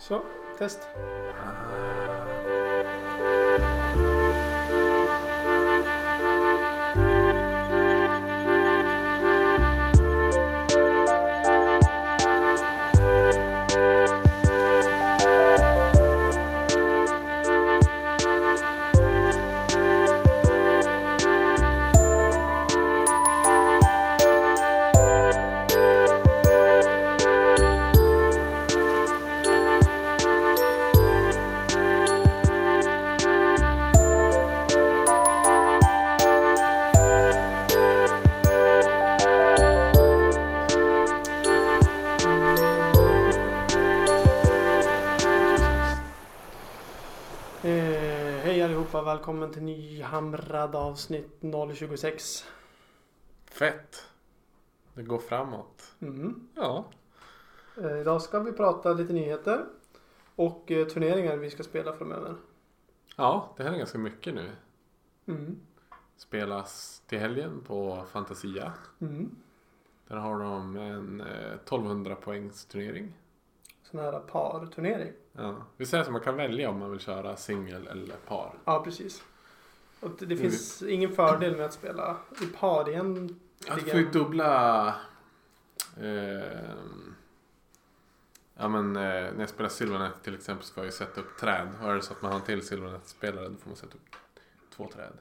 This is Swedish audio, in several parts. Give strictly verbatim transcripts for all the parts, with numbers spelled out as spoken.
Så, test. Välkommen till nyhamrad avsnitt noll tjugosex. Fett. Det går framåt. Mm. Ja. Eh, idag ska vi prata lite nyheter och eh, turneringar vi ska spela framöver. Ja, det här är ganska mycket nu. Mm. Spelas till helgen på Fantasia. Mm. Där har de en eh, tolvhundra poängs turnering. Sån här par-turnering. Ja. Vi säger att man kan välja om man vill köra singel eller par. Ja, precis. Och det, det finns mm. ingen fördel med att spela i par igen. Ja, du får ju dubbla... Eh, ja, men eh, när jag spelar Silvernet till exempel ska jag ju sätta upp träd. Och är det så att man har en till Silvernet-spelare då får man sätta upp två träd.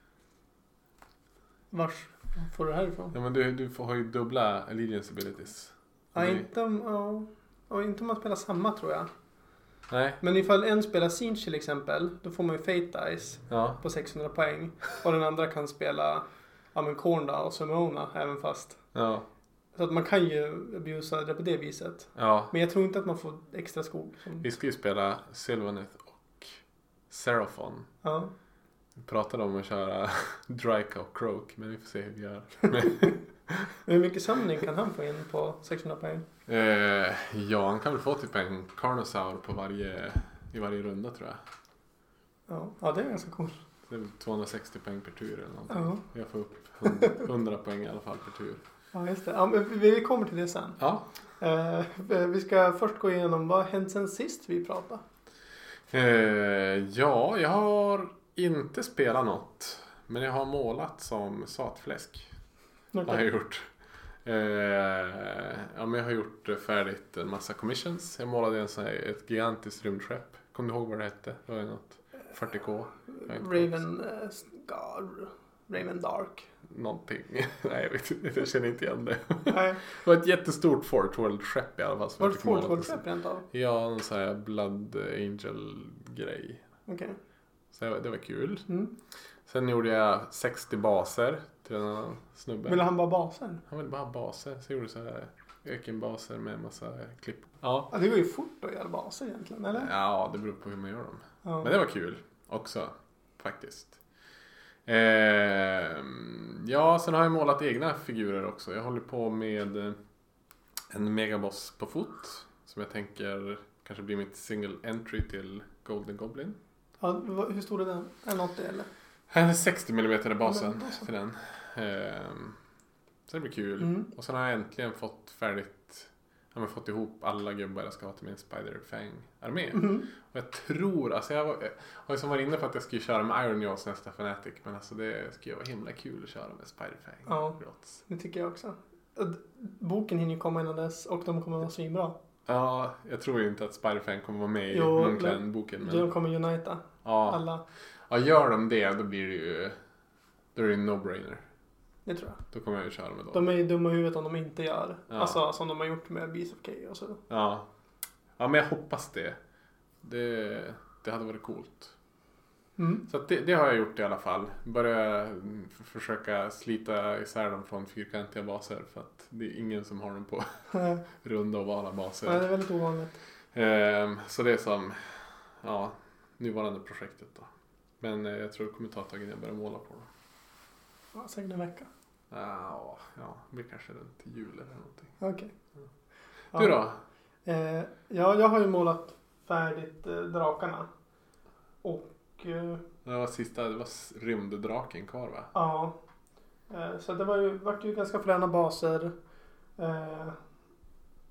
Vars får du härifrån? Ja, men du, du får ha ju dubbla allegiance abilities. Ja, inte om, ja, och inte om man spelar samma tror jag. Nej. Men ifall en spelar Siege till exempel, då får man ju Fate Dice ja. på sexhundra poäng. Och den andra kan spela ja, men Kornda och Sumona även fast. Ja. Så att man kan ju abusa det på det viset. Ja. Men jag tror inte att man får extra skog. Som... Vi ska ju spela Sylvaneth och Seraphon. Ja. Vi pratade om att köra Dryka och Croak, men vi får se hur vi gör. Hur mycket samling kan han få in på sexhundra poäng? Eh, ja, han kan väl få typ en Carnosaur på varje, i varje runda tror jag. Ja, ja det är ganska coolt. Det är väl tvåhundrasextio poäng per tur eller någonting. Ja. Jag får upp hundra poäng i alla fall per tur. Ja, just det. Ja, men vi kommer till det sen. Ja. Eh, vi ska först gå igenom vad har hänt sen sist vi pratade. Eh, ja, jag har inte spelat något. Men jag har målat som satfläsk. Okay. Har jag gjort. Eh, ja, men jag har gjort färdigt en massa commissions. Jag målade en sån här, ett gigantiskt rymdskepp. Kommer du ihåg vad det hette? Det var något fyrtio K. Raven, uh, God, Raven Dark. Någonting. Nej, jag vet inte. Jag känner inte igen det. Nej. Det var ett jättestort Fort World-skepp i alla fall. Var det Fort World-skepp rent av? Ja, en sån här Blood Angel-grej. Okej. Okay. Så det var, det var kul. Mm. Sen gjorde jag sextio baser till den här snubben. Ville han bara baser? Han ville bara ha baser. Så jag gjorde så här ökenbaser med en massa klipp. Ja. Ja, det går ju fort att göra baser egentligen, eller? Ja, det beror på hur man gör dem. Ja. Men det var kul också, faktiskt. Eh, ja, sen har jag målat egna figurer också. Jag håller på med en megaboss på fot. Som jag tänker kanske blir mitt single entry till Golden Goblin. Ja, hur stor är den? Är något det eller? Här är sextio millimeter i basen ja, för den. Ehm, så det blir kul. Mm. Och sen har jag äntligen fått färdigt, jag har fått ihop alla gubbar jag ska ha till min Spider-Fang-armé. Mm. Och jag tror, alltså jag, var, jag har ju som varit inne på att jag skulle köra med Iron Jaws nästa Fnatic. Men alltså det skulle vara himla kul att köra med Spider-Fang. Ja, det tycker jag också. Boken hinner ju komma innan dess och de kommer vara svinbra. Ja, jag tror ju inte att Spider-Fang kommer vara med i Moonclan-boken. Men de kommer unita ja. alla. Ja, gör de det då blir det ju, då är det en no-brainer. Det tror jag. Då kommer jag ju köra med dem. De är ju dumma i huvudet om de inte gör. Ja. Alltså som de har gjort med Beast of K och så. Ja. Ja, men jag hoppas det. Det, det hade varit coolt. Mm. Så att det, det har jag gjort i alla fall. Börja f- försöka slita isär dem från fyrkantiga baser. För att det är ingen som har dem på runda och ovala baser. Ja, det är väldigt ovanligt. Ehm, så det är som ja, nuvarande projektet då. Men eh, jag tror det kommer ta ett tag innan jag börjar måla på dem. Ja, säkert en vecka. Ja, ja, det blir kanske runt till jul eller någonting. Okej. Okay. Ja. Du då? Eh, ja, jag har ju målat färdigt eh, drakarna. Och... Eh, det var sista, det var rymddraken kvar va? Ja. Eh, så det var ju, vart ju ganska fräna baser. Eh,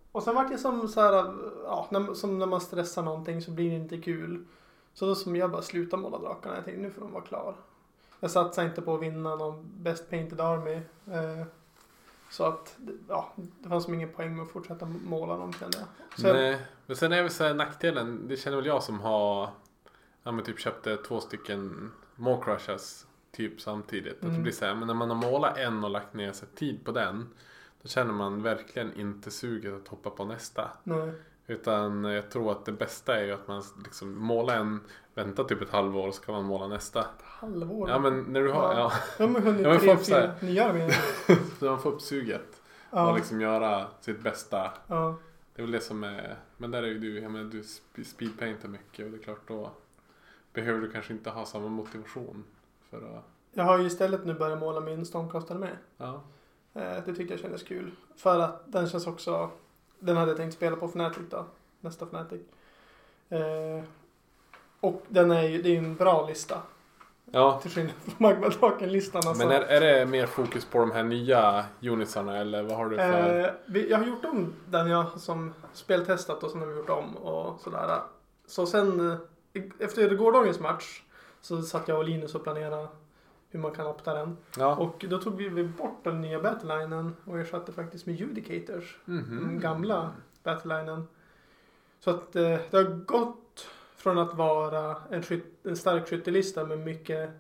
och sen vart det som så här, ja, när, som när man stressar någonting så blir det inte kul. Så då som jag bara slutar måla drakarna. Jag tänkte nu får de vara klar. Jag satsade inte på att vinna någon Best Painted Army. Eh, så att ja, det fanns som ingen poäng med att fortsätta måla dem, kände jag. Så Nej, jag, men sen är väl så här nackdelen. Det känner väl jag som har ja, men typ köpte två stycken More Crushes typ samtidigt. Mm. Att det blir så här, men när man har målat en och lagt ner sig tid på den, då känner man verkligen inte suget att hoppa på nästa. Nej. Utan jag tror att det bästa är ju att man liksom målar en, vänta typ ett halvår och så kan man måla nästa. Ett halvår? Ja, men när du har, ja. Ja, men hunnit ja, tre, fyra nya med. Så man får upp suget. Ja. Och liksom göra sitt bästa. Ja. Det är väl det som är, men där är ju du, jag menar du speedpaintar mycket och det är klart då behöver du kanske inte ha samma motivation för att... Jag har ju istället nu börjat måla min Stormcastare med. Ja. Eh, det tyckte jag kändes kul. För att den känns också... Den hade jag tänkt spela på Fnatic då. Nästa Fnatic. Eh, och den är ju, det är ju en bra lista. Ja. Till skillnad från Magma-draken-listan. Alltså. Men är, är det mer fokus på de här nya unitsarna eller vad har du för... Eh, vi, jag har gjort om den jag som speltestat och som har vi gjort om och sådär. Så sen... Efter gårdagens match så satt jag och Linus och planerade hur man kan opta den. Ja. Och då tog vi bort den nya battlelinen och ersatte faktiskt med Judicators. Mm-hmm. Den gamla battlelinen. Så att eh, det har gått från att vara en, skyt, en stark skyttelista med mycket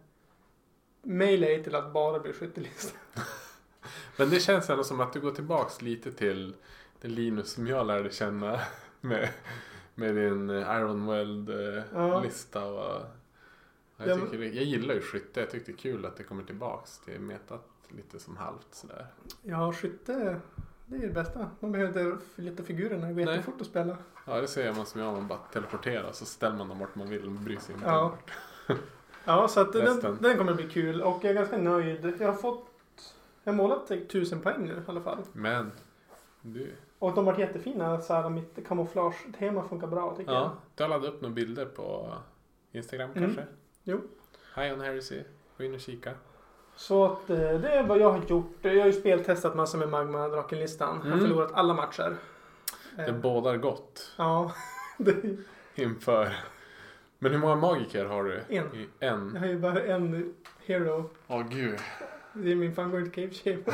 melee till att bara bli skyttelista. Men det känns ändå som att du går tillbaks lite till den Linus som jag lärde känna med... Med din Ironweld-lista. Och jag, ja, tycker, jag gillar ju skytte. Jag tyckte det är kul att det kommer tillbaks till metat lite som halvt sådär. Ja, skytte, det är det bästa. Man behöver inte lite figurerna. Det går jättefort att spela. Ja, det ser man som jag. Man bara teleporterar så ställer man dem vart man vill och bryr sig inte. Ja, ja så att den, den kommer bli kul. Och jag är ganska nöjd. Jag har fått... Jag har målat tusen poäng nu i alla fall. Men, du... Och de har varit jättefina, så här, mitt kamouflage-tema funkar bra tycker ja, jag. Du har laddat upp några bilder på Instagram mm. kanske? Jo. Hi on Heresy, gå in och kika. Så att det är vad jag har gjort. Jag har ju speltestat massor med Magma-draken-listan. Mm. Jag har förlorat alla matcher. Det bådar gott. Ja. Inför. Men hur många magiker har du? En. I, en. Jag har ju bara en hero. Åh oh, gud. Det är min favorit Cave Shaper.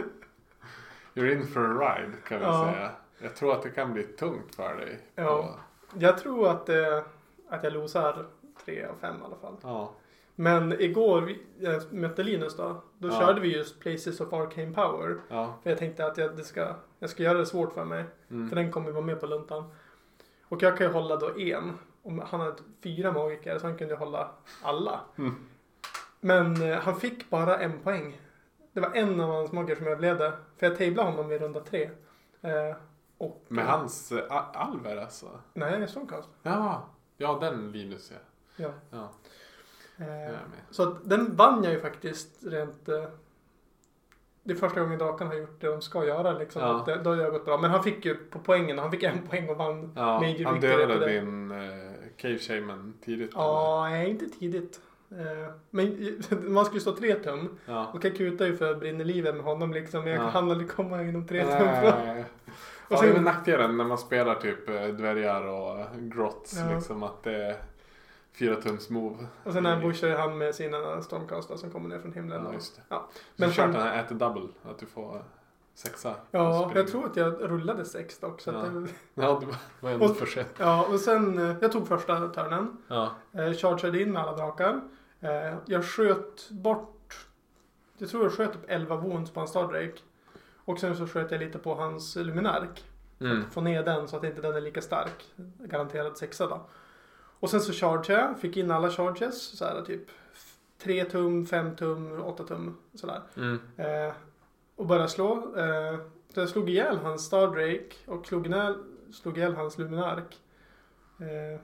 You're in for a ride kan vi ja. säga. Jag tror att det kan bli tungt för dig. Ja. Och... Jag tror att, eh, att jag losar tre av fem i alla fall. Ja. Men igår vi, jag mötte Linus då. Då ja. körde vi just Places of Arcane Power. Ja. För jag tänkte att jag, det ska, jag ska göra det svårt för mig. Mm. För den kommer vara med på luntan. Och jag kan ju hålla då en. Och han hade fyra magiker så han kunde hålla alla. Mm. Men eh, han fick bara en poäng. Det var en av hans magiker som överlevde. För jag tablade honom i runda tre. Eh, och, Med hans äh, alver alltså? Nej, Stormcast. Ja, ja den Linus ja. Ja. ja. Eh, så att den vann jag ju faktiskt rent... Eh, det är första gången draken har gjort det de ska göra liksom. Ja. Det, då har det gått bra. Men han fick ju på poängen. Han fick en poäng och vann. Ja, major han victory dödade det. din eh, Cave Shaman tidigt. Ja, nej inte tidigt. Eh, men man skulle stå tre tum. Ja. Och jag kutar ju för att brinna livet med honom liksom. Men jag Ja. hann aldrig komma inom tre tum. Nej. Och Ja, sen- det är nackdelen när man spelar typ eh, dvärgar och grotts Ja. liksom att det är fyra tums move. Och sen ambushar han med sina stormcastar som kommer ner från himlen. Ja, och- just det. Ja. Men Men kört han- den här äter double, att du får sexa. Ja, spring. jag tror att jag rullade sex dock. Så Ja. att det, Ja, det var- det var ändå Och- för sent. ja, och sen eh, jag tog första turnen. Ja. Eh, chargeade in med alla drakar. Eh, jag sköt bort, jag tror jag sköt upp elva wounds på hans Stardrake. Och sen så sköt jag lite på hans Luminark. Mm. Få ner den så att inte den är lika stark. Garanterad sexa då. Och sen så chargeade jag, fick in alla charges. Så här typ tre tum, fem tum, åtta tum. Sådär. Mm. Eh, och började slå. Eh, så jag slog ihjäl hans Stardrake och slog ihjäl, slog ihjäl hans Luminark. Eh,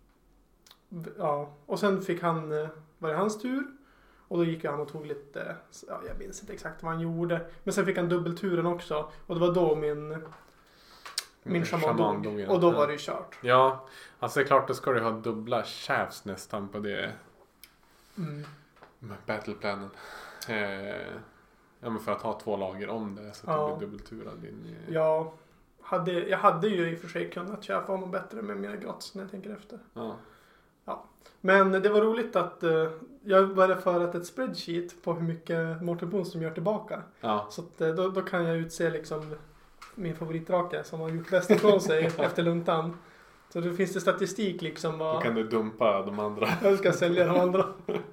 ja, och sen fick han, eh, var det hans tur. Och då gick han och tog lite, ja, jag minns inte exakt vad han gjorde. Men sen fick han dubbelturen också. Och det var då min, min shaman Shaman dog. dog, ja. Och då Ja. var det ju kört. Ja, alltså det är klart då ska du ha dubbla shafts nästan på det Mm. med battleplanen. Eh, ja, men för att ha två lager om det så att Ja. det blir dubbelturad in i... Ja, hade, jag hade ju i och för sig kunnat köpa honom bättre med mina grotts när jag tänker efter. Ja. Ja. Men det var roligt att uh, jag började föra ett spreadsheet på hur mycket Morten Boström gör tillbaka. Ja. Så att, uh, då, då kan jag utse liksom min favoritdrake som har gjort bäst ifrån sig efter luntan. Så då finns det statistik liksom. Då Vad... kan du dumpa de andra. Jag ska sälja de andra.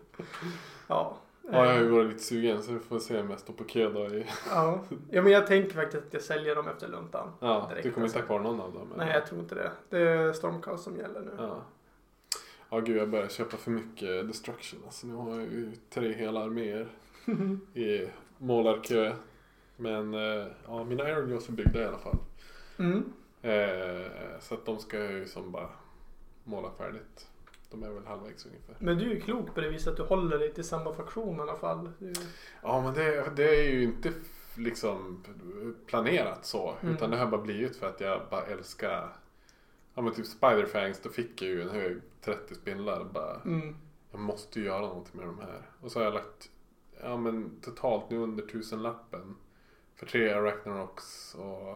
Ja. Ja, jag har ju varit lite sugen så vi får se om jag står på kö då. I... Ja. Ja, men jag tänker faktiskt att jag säljer dem efter luntan. Ja, direkt, du kommer alltså. inte ha kvar någon av dem? Eller? Nej, jag tror inte det. Det är Stormcast som gäller nu. Ja. Ja, gud, jag börjar köpa för mycket Destruction. Alltså, nu har jag ju tre hela arméer i målarkö. Men eh, ja, mina Iron Jaws är byggda i alla fall. Mm. Eh, så att de ska jag ju som bara måla färdigt. De är väl halvvägs ungefär. Men du är ju klok på det viset att du håller dig till samma faktion i alla fall. Du... Ja, men det, det är ju inte liksom planerat så. Mm. Utan det har bara blivit för att jag bara älskar... Ja, men typ Spiderfangs, då fick jag ju en hög trettio spindlar. Bara, Mm. jag måste ju göra någonting med de här. Och så har jag lagt, ja men totalt nu under tusen lappen för tre Arachnaroks och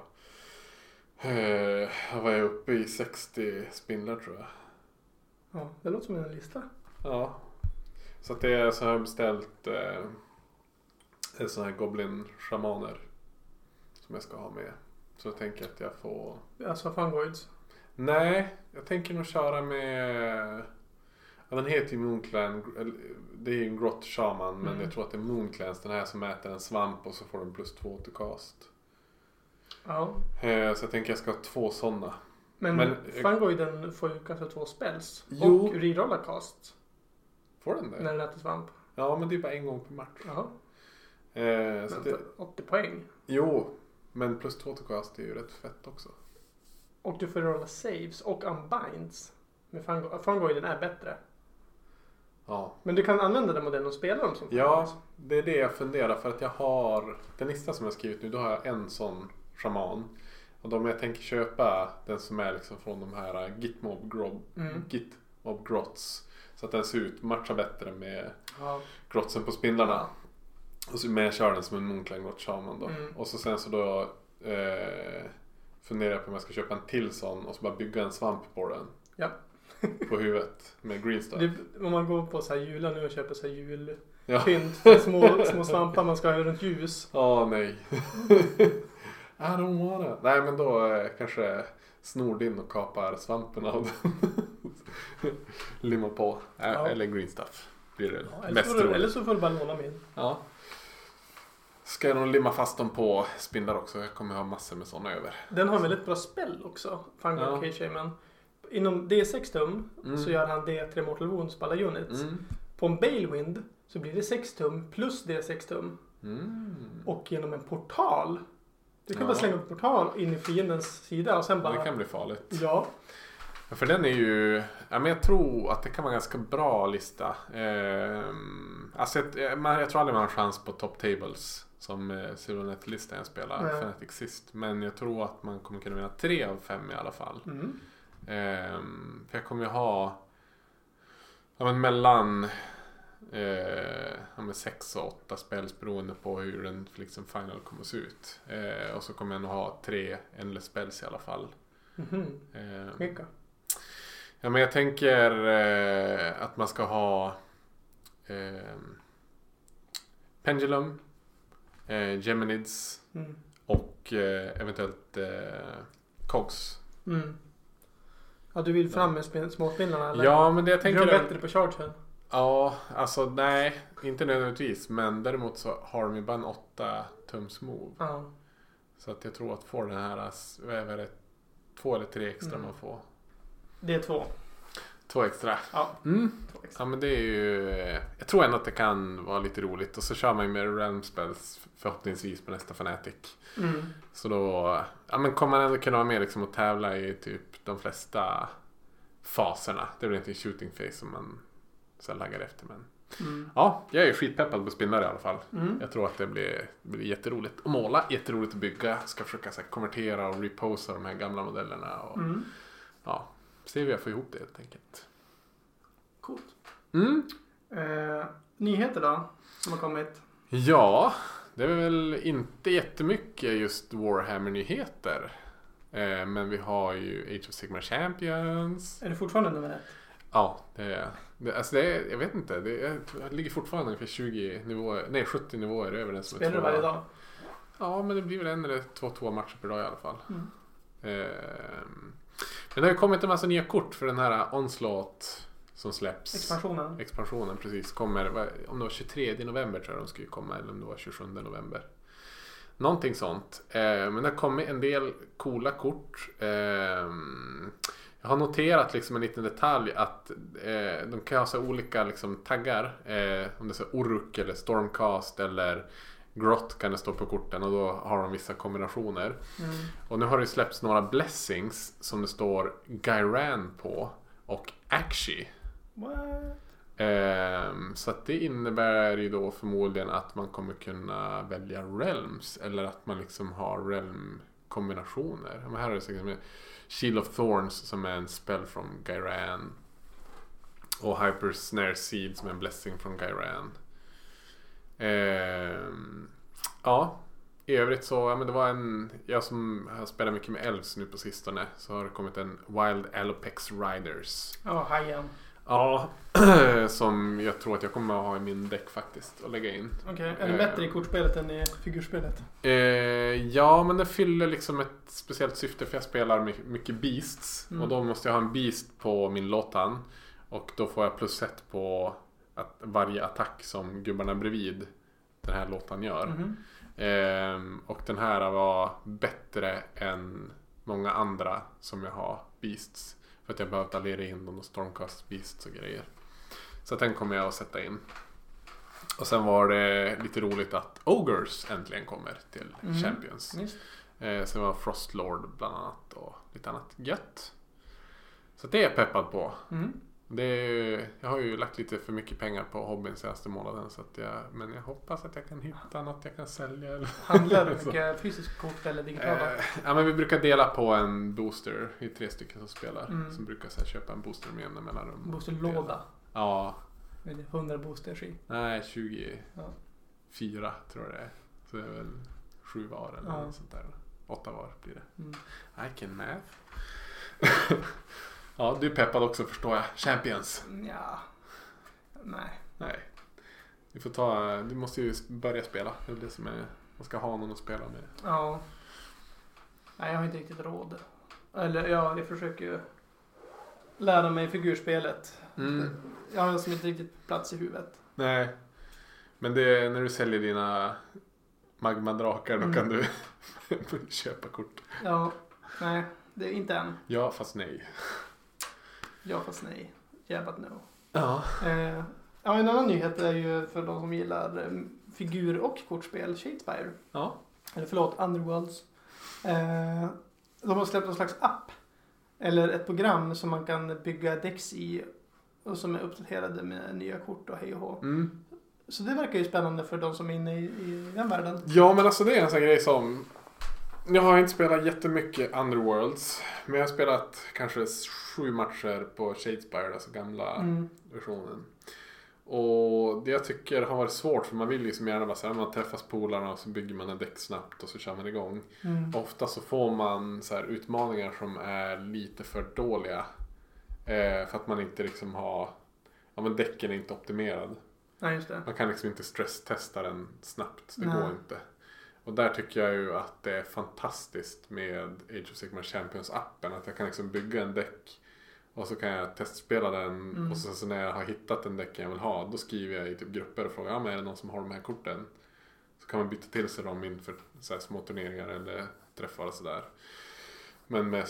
eh, vad var jag uppe i sextio spindlar tror jag. Ja, det låter som en lista. Ja, så att det är så här beställt eh, sådana här goblin-shamaner som jag ska ha med. Så jag tänker att jag får... Alltså Fungoids. Nej, jag tänker nog köra med... Ja, den heter ju Moonclan. Det är ju en grott shaman, men Mm. jag tror att det är Moonclans, den här som äter en svamp och så får den plus två till cast. Ja. Eh, så jag tänker jag ska ha två sådana. Men, Men- Fungoiden får ju kasta två spells. Jo. Och rerolla cast. Får den det? När den äter svamp. Ja, men det är bara en gång per match. Jaha. Eh, så Men det, för åttio poäng. jo, men plus två till cast är ju rätt fett också. Och du får rolla saves och unbinds. Men Fungo- Fungoiden är bättre. Ja. Men du kan använda den modellen och spela dem som Ja, Fungoids. det är det jag funderar för att jag har den lista som jag skrivit nu, då har jag en sån shaman. Och de jag tänker köpa, den som är liksom från de här Gitmob Grob, Mm. Gitmob Grots. Så att den ser ut, matchar bättre med Ja. grotsen på spindlarna. Och så, men jag kör den som en Moonclan Grot Shaman då. Mm. Och så sen så då eh, funderar jag på om jag ska köpa en till sån och så bara bygga en svamp på den. Ja. På huvudet med green stuff. Det, om man går på så här jular nu och köper så här julpynt Ja. för små, små svampar man ska ha runt ljus. Ja, oh, nej. I don't wanna. Nej, men då eh, kanske snor in och kapar svampen av den. Limma på. Äh, Ja. Eller green stuff. Blir det Ja, eller, mest så får du, roligt. eller så får du bara låna min. Ja. Ska jag nog limma fast dem på spindlar också. Jag kommer ha massor med sådana över. Den har en väldigt bra spell också. Fungoid Ja. K-Shaman. Inom D sex tum Mm. så gör han D tre Mortal Wounds på alla units. Mm. På en Balewind så blir det sex tum plus D sex tum. Mm. Och genom en portal. Du kan Ja. bara slänga upp en portal in i fiendens sida och sen bara... Det kan bli farligt. Ja. Ja, för den är ju, ja, men jag tror att det kan vara en ganska bra lista. Ehm, alltså jag, man, jag tror aldrig man har en chans på top tables som eh, Silonet-listan jag spelar, Nej. Fnatic sist. Men jag tror att man kommer kunna vinna tre av fem i alla fall. Mm. Ehm, för jag kommer ju ha ja, men mellan eh, ja, men sex och åtta spells beroende på hur den liksom final kommer att se ut. Eh, och så kommer jag nog ha tre endless spells i alla fall. Mhm. Ehm, Vilka? Ja, men jag tänker eh, att man ska ha eh, Pendulum, eh, Geminids Mm. och eh, eventuellt eh, Cogs. Mm. Ja, du vill fram med spin- småspindlarna eller? Ja, men det jag Du tänker... är bättre på chargen. Ja, alltså nej, inte nödvändigtvis. Men däremot så har de ju bara en åtta tums move. Ja. Så att jag tror att få den här, vad är det, två eller tre extra Mm. man får. Det är två. Två extra. Ja. Mm. Två extra. Ja, men det är ju... Jag tror ändå att det kan vara lite roligt. Och så kör man ju med Realm Spells förhoppningsvis på nästa Fnatic. Mm. Så då ja, men kommer man ändå kunna vara med liksom och tävla i typ de flesta faserna. Det blir inte en shooting phase som man så laggar efter. Men Mm. ja, jag är ju skitpeppad på spindlar i alla fall. Mm. Jag tror att det blir, blir jätteroligt att måla, jätteroligt att bygga. Ska försöka så här, konvertera och reposa de här gamla modellerna. Och, Mm. ja, se hur jag får ihop det helt enkelt. Coolt. Mm. Eh, nyheter då? Som har kommit? Ja, det är väl inte jättemycket just Warhammer-nyheter. Eh, men vi har ju Age of Sigmar Champions. Är det fortfarande nummer ett? Ja, det är det. Alltså det är, jag vet inte. Det är, jag ligger fortfarande ungefär tjugo nivåer, nej sjuttio nivåer över den som är Spelar du varje dag? Ja, men det blir väl en eller två två matcher per dag i alla fall. Mm. Eh, men det har ju kommit en massa nya kort för den här Onslaught som släpps. Expansionen. Expansionen, precis. Kommer, om det var tjugotredje november tror jag de skulle komma, eller om det var tjugosjunde november. Någonting sånt. Eh, men det har kommit en del coola kort. Eh, jag har noterat liksom en liten detalj att eh, de kan ha så olika liksom, taggar. Eh, om det är så Uruk eller Stormcast eller Grot kan det stå på korten och då har de vissa kombinationer. Mm. Och nu har det släppts några blessings som det står Gairan på och Akshi. What? Um, så att det innebär ju då förmodligen att man kommer kunna välja realms eller att man liksom har realm kombinationer. Men här är det säkert Shield of Thorns som är en spell från Gairan och Hyper Snare Seed som är en blessing från Gairan. Um, ja, i övrigt så ja, men det var en jag som har spelat mycket med elves nu på sistone så har det kommit en Wild Alopex Riders. Ja, oh, hajen. Ja, som jag tror att jag kommer att ha i min deck faktiskt och lägga in. Okej, okay. Är det bättre i kortspelet än i figurspelet? Eh, ja, men det fyller liksom ett speciellt syfte för jag spelar mycket beasts. Mm. Och då måste jag ha en beast på min låtan. Och då får jag plus ett på att varje attack som gubbarna bredvid den här låtan gör. Mm. Eh, och den här var bättre än många andra som jag har beasts. För att jag behövde allera in dem och Stormcast Beasts och grejer. Så att den kommer jag att sätta in. Och sen var det lite roligt att Ogres äntligen kommer till mm. Champions. Eh, sen var Frostlord bland annat och lite annat gött. Så det är jag peppad på. Mm. Det är, jag har ju lagt lite för mycket pengar på hobbyn senaste månaden. Så att jag, men jag hoppas att jag kan hitta något jag kan sälja. Eller handlar du mycket fysiskt kort eller digitala? Eh, ja, men vi brukar dela på en booster. Vi är tre stycken som spelar. Mm. Som brukar så här, köpa en booster med jämna mellanrum. Boosterlåda? Ja. Med hundra boosters i? Nej, tjugofyra ja. tror jag det är. Så det är väl sju var eller ja. något sånt där. Åtta var blir det. Mm. I can math. Ja, du är peppad också förstår jag. Champions. Ja. Nej. Nej. Du får ta, du måste ju börja spela. Det är det som är, man ska ha någon att spela med. Ja. Nej, jag har inte riktigt råd. Eller ja, jag försöker ju lära mig figurspelet. Mm. Jag har liksom inte riktigt plats i huvudet. Nej. Men det är när du säljer dina magmadrakar då mm. kan du köpa kort. Ja. Nej, det är inte än. Ja, fast nej. Ja, fast nej. Yeah, but no. Ja. Eh, ja, en annan nyhet är ju för de som gillar eh, figur- och kortspel, Shadespire. Ja. Eller förlåt, Underworlds. Eh, de har släppt en slags app. Eller ett program som man kan bygga decks i. Och som är uppdaterade med nya kort och hej och hå. Mm. Så det verkar ju spännande för de som är inne i, i den världen. Ja, men alltså det är en sån grej som... Jag har inte spelat jättemycket Underworlds. Men jag har spelat kanske sju matcher på Shadespire, alltså gamla mm. versionen. Och det jag tycker har varit svårt, för man vill ju som gärna bara så här, man träffas polarna och så bygger man en däck snabbt och så kör man igång. Mm. Ofta så får man så här utmaningar som är lite för dåliga. Eh, för att man inte liksom har, ja men däcken är inte optimerad. Ja, just det. Man kan liksom inte stresstesta den snabbt, det Nej. går inte. Och där tycker jag ju att det är fantastiskt med Age of Sigmar Champions-appen. Att jag kan liksom bygga en däck och så kan jag testspela den. Mm. Och så, så när jag har hittat den däcken jag vill ha, då skriver jag i typ grupper och frågar, ja men är det någon som har de här korten? Så kan man byta till sig dem inför så här små turneringar eller träffar och sådär. Men med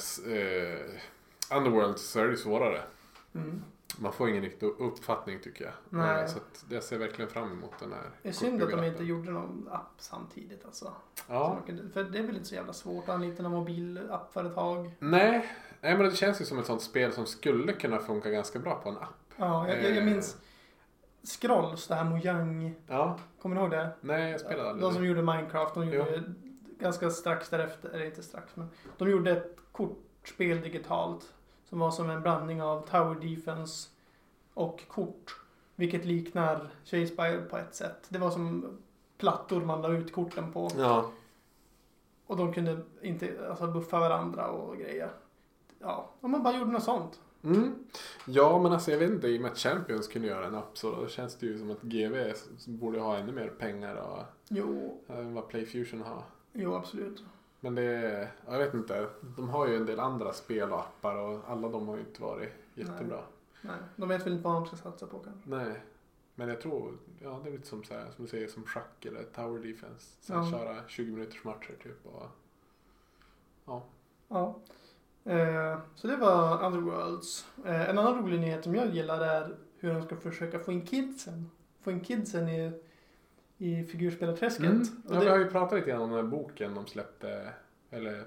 eh, Underworld så är det svårare. Mm. Man får ingen riktig uppfattning tycker jag. Nej. Så att jag ser verkligen fram emot den här. Det är synd att de inte gjorde någon app samtidigt alltså. Ja. Kan, för det är väl inte så jävla svårt att anlita någon mobilappföretag. Nej. Nej, men det känns ju som ett sånt spel som skulle kunna funka ganska bra på en app. Ja, jag, jag, jag minns Scrolls, det här Mojang. Ja. Kommer du ihåg det? Nej, jag spelade aldrig. De som gjorde Minecraft, de gjorde jo. ganska strax därefter, eller inte strax, men de gjorde ett kortspel digitalt som var som en blandning av Tower Defense och kort. Vilket liknar Shadespire på ett sätt. Det var som plattor man la ut korten på. Ja. och de kunde inte alltså, buffa varandra och grejer. Ja, om man bara gjorde något sånt. Mm. Ja, men alltså jag vet inte, i och med att Champions kunde göra en app så då känns det ju som att G V borde ha ännu mer pengar och Jo. äh, vad PlayFusion har. Jo, absolut. Men det, jag vet inte, de har ju en del andra spel och appar och alla de har ju inte varit jättebra. Nej, Nej. de vet väl inte vad de ska satsa på kanske. Nej, men jag tror, ja det är lite som så här, som du säger, som schack eller tower defense. Så Ja. köra tjugo minuters matcher typ och ja. Ja. Eh, så det var Otherworlds. Eh, en annan rolig nyhet som jag gillar är hur de ska försöka få in kidsen. Få in kidsen i, i figurspelarträsket. Mm. Och Ja, det, vi har ju pratat lite grann om den här boken de släppte, eller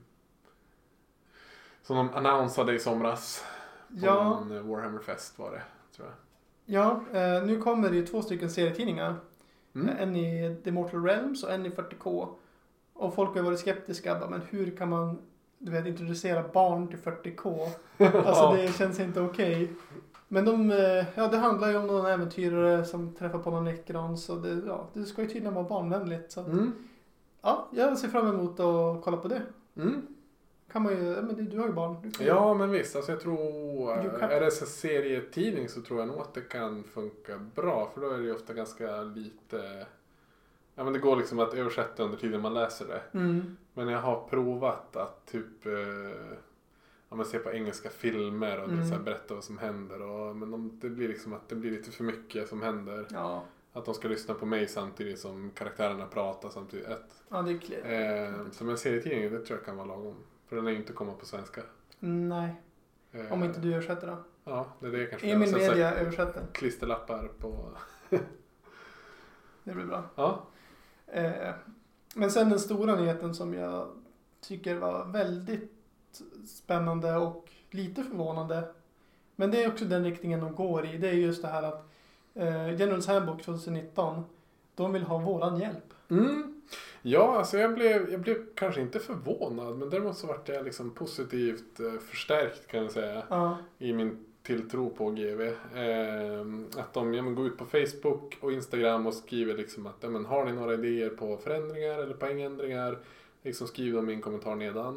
som de annonsade i somras på ja, en Warhammer Fest var det, tror jag. ja eh, nu kommer det ju två stycken serietidningar. Mm. Eh, En i The Mortal Realms och en i fyrtio K. Och folk har varit skeptiska, bara, men hur kan man du vet, introducera barn till fyrtio K? Alltså det känns inte okej. Men de, eh, ja, det handlar ju om någon äventyrare som träffar på någon nekron, så det, ja, det ska ju tydligen vara barnvänligt. Så att, Mm. ja, jag ser fram emot att kolla på det. Mm. Kan man ju, men du, du har ju barn. Du kan ju- Ja, men visst. Alltså jag tror, Du kan- är det så serietidning så tror jag nog att det kan funka bra. För då är det ju ofta ganska lite, ja men det går liksom att översätta under tiden man läser det. Mm. Men jag har provat att typ, eh, ja men se på engelska filmer och Mm. så här berätta vad som händer. Och, men om det blir liksom att det blir lite för mycket som händer. Ja, Att de ska lyssna på mig samtidigt som karaktärerna pratar samtidigt. Ett. ja, det är klart. Eh, som en serietidning, det tror jag kan vara lagom. För den är ju inte komma på svenska. Nej, Eh, om inte du översätter då. Ja, det är det kanske. Emil Sen så- Media översätter. Klisterlappar på... Det blir bra. Ja. Eh, men sen den stora nyheten som jag tycker var väldigt spännande och lite förvånande. Men det är också den riktningen de går i. Det är just det här att eh, Generals Handbook tjugonitton, de vill ha våran hjälp. Mm. Ja, alltså jag blev, jag blev kanske inte förvånad. Men däremot så vart jag liksom positivt eh, förstärkt kan jag säga. Ja, I min tilltro på G V. Eh, att de ja, men går ut på Facebook och Instagram och skriver liksom att ja, men, har ni några idéer på förändringar eller poängändringar? Liksom skriv dem i en kommentar nedan.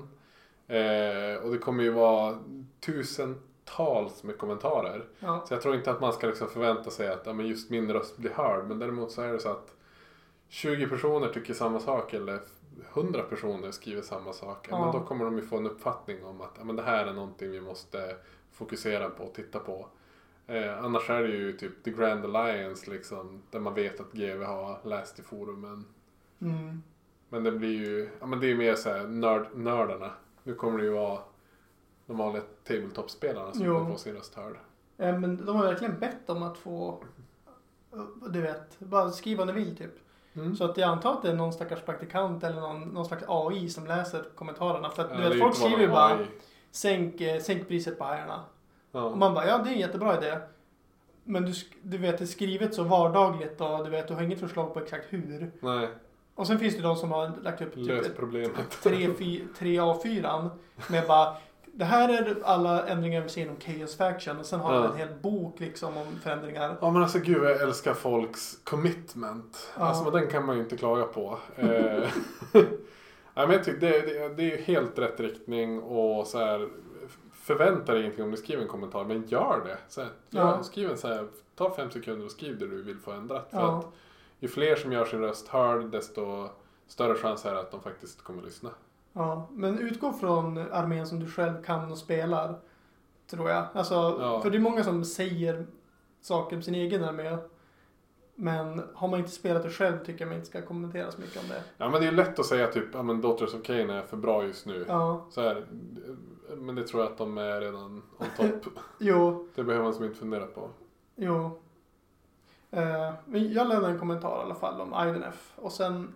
Eh, och det kommer ju vara tusentals med kommentarer. ja, Så jag tror inte att man ska liksom förvänta sig att ja, men just min röst blir hörd. Men däremot så är det så att tjugo personer tycker samma sak eller hundra personer skriver samma sak. Ja. Ja. Men då kommer de ju få en uppfattning om att ja, men det här är någonting vi måste fokusera på och titta på. Eh, annars är det ju typ The Grand Alliance liksom, där man vet att G V har läst i forumen. mm, Men det blir ju, ja men det är ju mer såhär nörd, nördarna. Nu kommer det ju vara de vanliga tabletop-spelarna som Jo. kommer få sin röst hörd. eh, men de har verkligen bett om att få, eh, du vet, bara skriva vad ni vill typ. Mm. Så att jag antar att det är någon stackars praktikant eller någon, någon slags A I som läser kommentarerna. För att Ja, du det är vet, ju folk inte skriver ju bara bara A I. sänk, eh, sänk priset på hajarna. Och Ja. man bara, ja det är en jättebra idé. Men du, sk- du vet, det är skrivet så vardagligt och du vet, du har inget förslag på exakt hur. Nej, Och sen finns det de som har lagt upp typ lös ett problemet. tre A fyra med bara, det här är alla ändringar vi ser inom Chaos Faction. Och sen har Ja. de en hel bok liksom om förändringar. Ja men alltså gud jag älskar folks commitment. Ja. Alltså den kan man ju inte klaga på. Eh, ja, men jag tycker det, det, det är ju helt rätt riktning och så här, förvänta dig ingenting om du skriver en kommentar men gör det. Så här, Ja. ja. Skriv en så här, ta fem sekunder och skriv det du vill få ändrat. För Ja. att ju fler som gör sin röst hörd desto större chans är det att de faktiskt kommer att lyssna. Ja, men utgå från armén som du själv kan och spelar, tror jag. Alltså, Ja. för det är många som säger saker om sin egen armé. Men har man inte spelat det själv tycker jag man inte ska kommentera så mycket om det. Ja men det är lätt att säga typ, ja men Daughters of Cain är för bra just nu. Ja, Så här, men det tror jag att de är redan on top. jo, Det behöver man som inte fundera på. jo. Eh, men jag lämnade en kommentar i alla fall om Idenf. Och sen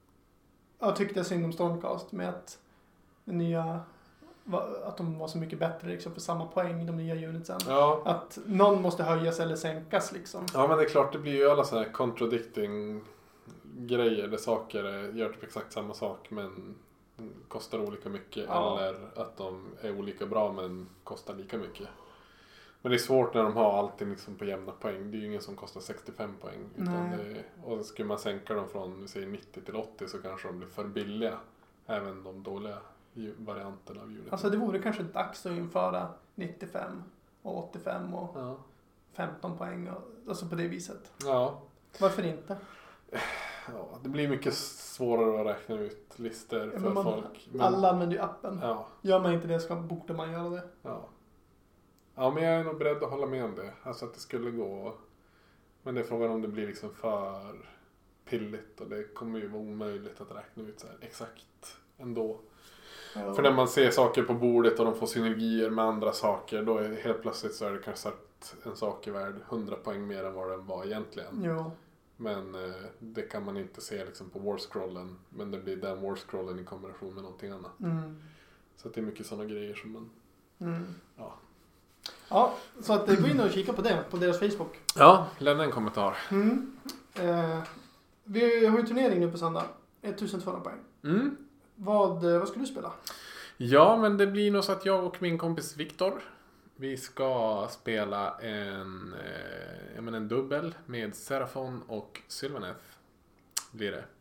jag tyckte jag synd om Stormcast med att den nya, va- att de var så mycket bättre liksom, för samma poäng, de nya unitsen. Ja. Att någon måste höjas eller sänkas liksom. Ja men det är klart, det blir ju alla sådana här contradicting grejer där saker gör typ exakt samma sak men kostar olika mycket. Ja. Eller att de är olika bra men kostar lika mycket. Men det är svårt när de har allting liksom på jämna poäng. Det är ju ingen som kostar sextiofem poäng. Utan Nej. det, och skulle man sänka dem från säg nittio till åttio så kanske de blir för billiga. Även de dåliga varianterna av Unity. Alltså det vore kanske dags att införa nittiofem och åttiofem och ja. femton poäng. Och, alltså på det viset. Ja. Varför inte? Ja, det blir mycket svårare att räkna ut listor Ja, för man, folk. Men, alla använder ju appen. Ja. Gör man inte det så borde man göra det. Ja. Ja, men jag är nog beredd att hålla med om det. Alltså att det skulle gå. Men det är frågan om det blir liksom för pilligt. Och det kommer ju vara omöjligt att räkna ut så här exakt ändå. Ja. För när man ser saker på bordet och de får synergier med andra saker. Då är helt plötsligt så är det kanske att en sak är värd hundra poäng mer än vad den var egentligen. Jo. Men eh, det kan man inte se liksom på warscrollen. Men det blir den warscrollen i kombination med någonting annat. Mm. Så att det är mycket sådana grejer som man... Mm. Ja. Ja, så att gå in och kika på det på deras Facebook. Ja, lämna en kommentar. Mm. Eh, vi har ju turnering nu på söndag. ettusentvåhundra poäng. Mm. Vad, vad ska du spela? Ja, men det blir nog så att jag och min kompis Viktor, vi ska spela en, eh, jag menar en dubbel med Seraphon och Sylvaneth blir det.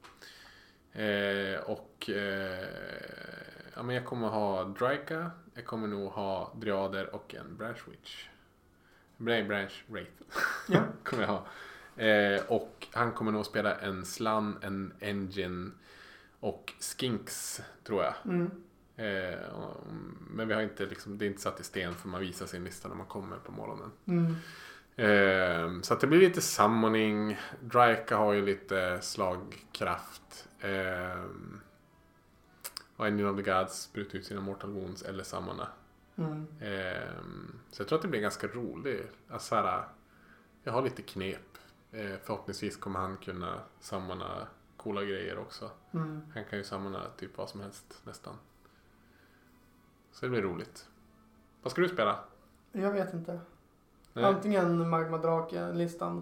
Eh, och eh, ja, men jag kommer ha Dryka, jag kommer nog ha Driader och en Branch Witch. Nej, Branch Wraith. Ja. kommer jag ha. Eh, och han kommer nog spela en Slan, en Engine och Skinks, tror jag. Mm. Eh, men vi har inte liksom, det är inte satt i sten för man visar sin lista när man kommer på morgonen. Mm. Eh, så att det blir lite summoning. Dryka har ju lite slagkraft. Eh, och Engine of the Gods sprutar ut sina Mortal Wounds eller sammana. Mm. Eh, så jag tror att det blir ganska roligt. Alltså här, jag har lite knep. Eh, förhoppningsvis kommer han kunna sammana coola grejer också. Mm. Han kan ju sammana typ vad som helst nästan. Så det blir roligt. Vad ska du spela? Jag vet inte. Nej. Antingen Magma-drake-listan.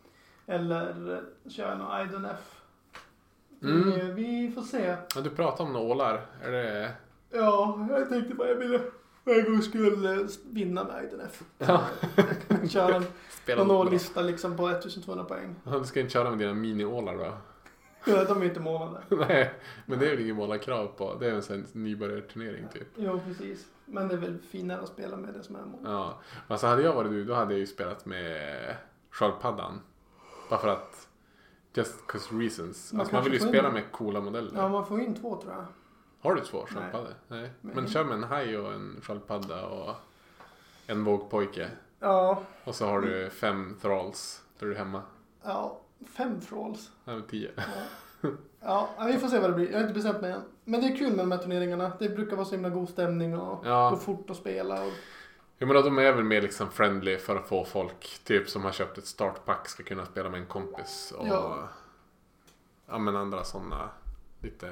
Eller köra någon Idon F. Mm. Vi, vi får se. Ja, du pratar om några ålar. Är det... Ja, jag tänkte bara jag ville en gång skulle vinna med Idon F. Ja. Jag kan köra en Spela någon bra. lista liksom på ettusentvåhundra poäng. Ja, du ska inte köra med dina mini-ålar då? Ja, de är inte målade. Nej, men det är väl ingen målarkrav på. Det är en sån nybörjarturnering typ. Jo, precis. Men det är väl finare att spela med det som är mål. Ja, alltså hade jag varit du, då hade jag ju spelat med sköldpaddan. Bara för att, just cause reasons. Man Alltså man vill ju kanske får spela in- med coola modeller. Ja, man får in två tror jag. Har du två sköldpaddor? Nej. Nej. Men- Men kör med en haj och en sköldpadda och en vågpojke. Ja, Och så har du fem thralls. Då är du hemma. ja. Fem thralls. Över tio. Ja. Ja, vi får se vad det blir. Jag har inte bestämt mig än. Men det är kul med de här turneringarna. Det brukar vara så himla god stämning och Ja. gå fort att spela. Och... Jag menar, de är väl mer liksom friendly för att få folk typ som har köpt ett startpack ska kunna spela med en kompis. Och Ja. ja, men andra sådana lite...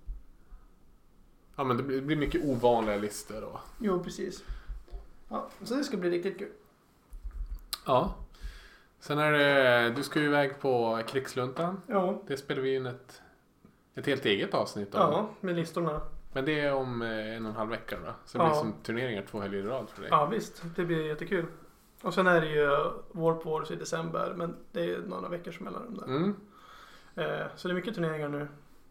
Ja, men det blir, det blir mycket ovanliga listor då. Jo, precis. Ja, så det ska bli riktigt kul. Ja. Sen är det, du ska ju iväg på krigsluntan. Ja, Det spelar vi in ett, ett helt eget avsnitt om. ja med listorna. Men det är om eh, en och en halv vecka då. Så det blir Ja. som turneringar två helger i rad för dig. Ja, visst. Det blir jättekul. Och sen är det ju Warp Wars i december. Men det är några veckor som mellan dem där. Mm. Eh, så det är mycket turneringar nu.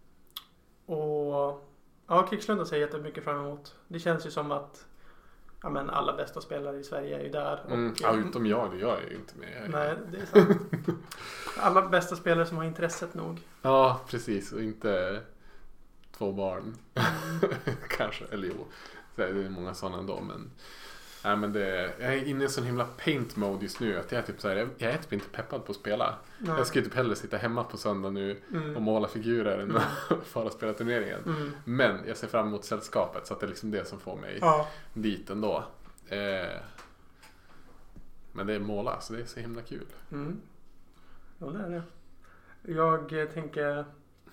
Och ja, Krigslundan ser jag jättemycket fram emot. Det känns ju som att ja, men alla bästa spelare i Sverige är ju där. Och, Mm. Ja, utom jag, det gör jag ju inte med. Nej, det är sant. Alla bästa spelare som har intresset nog. Ja, precis. Och inte två barn. Kanske, eller jo. Det är många sådana ändå, men... Nej, men det, jag är inne i en sån himla paint mode just nu att jag är typ så här, jag, jag är typ inte peppad på att spela. Nej. Jag ska ju typ hellre sitta hemma på söndag nu Mm. och måla figurer än att fara och spela turneringen. Mm. Men jag ser fram emot sällskapet så att det är liksom det som får mig Ja. dit ändå. Eh, men det är måla, så det är så himla kul. Mm. Ja, det är det. Jag eh, tänker...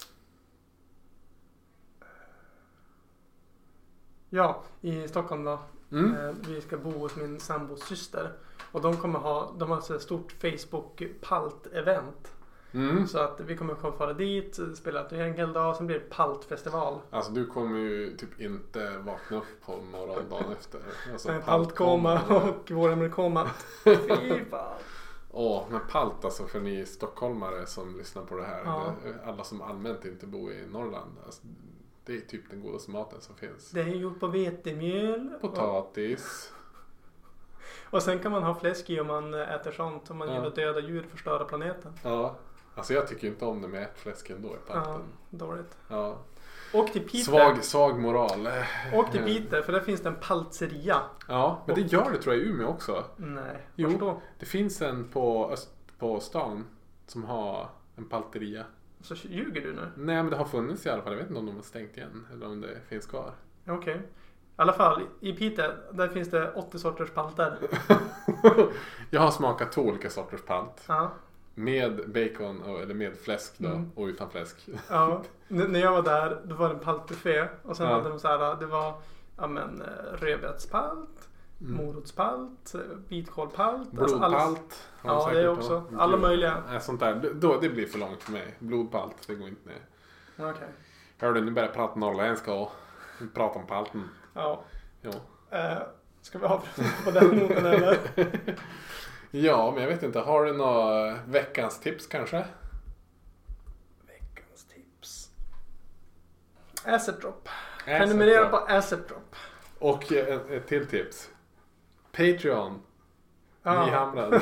Ja, i Stockholm då. Mm. Eh, vi ska bo hos min sambos syster. Och de kommer ha, de har ett så här stort Facebook-palt-event. Mm. Så att vi kommer komma fara dit, spela turnering hela dag, sen blir det paltfestival. Alltså du kommer ju typ inte vakna upp på morgonen dagen efter. Alltså, Med paltkoma och våra amerikomat. Fy fan. Åh, men palt alltså för ni stockholmare som lyssnar på det här. Ja. Alla som allmänt inte bor i Norrland. Alltså, Det är typ den godaste maten som finns. Det är gjort på vetemjöl. Potatis. Och, och sen kan man ha fläsk i om man äter sånt. Om man Ja. gillar döda djur förstöra planeten. Ja. Alltså jag tycker inte om det med fläsk ändå i Ja, palten. dåligt. Ja. Åk till Piteå. Svag, svag moral. Åk till Piteå för där finns det en paltzeria. Ja, men det gör det tror jag i Umeå också. Nej, Jo. vars då? Det finns en på, öst, på stan som har en palteria. Så ljuger du nu? Nej, men det har funnits i alla fall. Jag vet inte om de har stängt igen eller om det finns kvar. Okej. Okay. I alla fall, i Piteå, där finns det åttio sorters palter. Jag har smakat två olika sorters palt. Ja. Med bacon, och, eller med fläsk då, Mm. och utan fläsk. Ja, N- när jag var där, då var det en paltbuffé. Och sen Ja. hade de så här, det var ja, men, rödbetspalt, Mm. morotspalt, vitkålpalt. Blodpalt. Alltså, har de ja, säkert det är på. också. Alla Blod- möjliga. Nej, sånt där. Då, det blir för långt för mig. Blodpalt, det går inte ner. Okej. Okay. Hör du, nu börjar jag prata norrländska och prata om palten. Ja. Jo. Eh, ska vi avbryta på den noten eller? Ja, men jag vet inte. Har du några veckans tips kanske? Veckans tips. Asset drop. Asset Prenumerera drop. på Asset drop. Och ett, ett till tips. Patreon. Ja. Nyhamrad.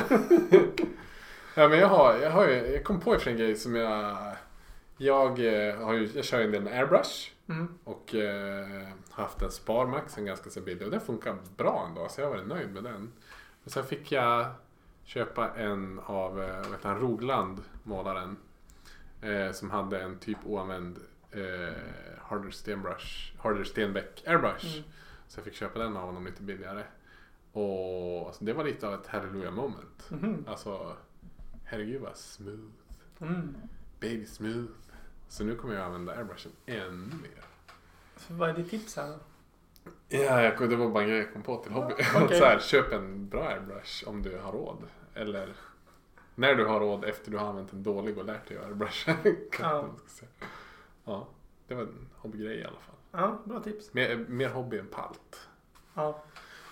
Ja, men jag har, jag har ju, jag kom på en grej som jag, jag eh, har ju, jag kör en del med airbrush. Mm. Och eh, haft en Sparmax, en ganska så billig. Och den funkar bra ändå, så jag var nöjd med den. Och sen fick jag köpa en av eh, vet han, Rogland, målaren. Eh, som hade en typ oanvänd eh, Harder Stenbrush, Harder Stenbeck airbrush. Mm. Så jag fick köpa den av honom lite billigare. Och alltså, det var lite av ett hallelujah moment. Mhm. Alltså, herregud vad smooth. Mm. Baby smooth. Så nu kommer jag använda airbrushen ännu mer. Så vad är ditt tips här då? Ja, jag, det var bara en grej jag kom på till hobby. Okej. Så här, köp en bra airbrush om du har råd. Eller när du har råd efter du har använt en dålig och lärt dig att airbrush. Ja. Ja, det var en hobbygrej i alla fall. Ja, bra tips. Mer, mer hobby än palt. Ja.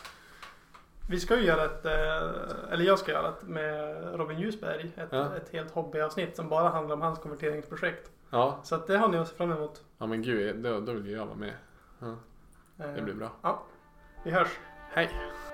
Vi ska ju göra ett, eh, eller jag ska göra ett med Robin Ljusberg. Ett, Ja. ett helt hobbyavsnitt som bara handlar om hans konverteringsprojekt. Ja, Så att det har ni att se fram emot. ja men gud, då, då vill jag vara med. Ja, det Eh, blir bra. Ja, vi hörs. Hej!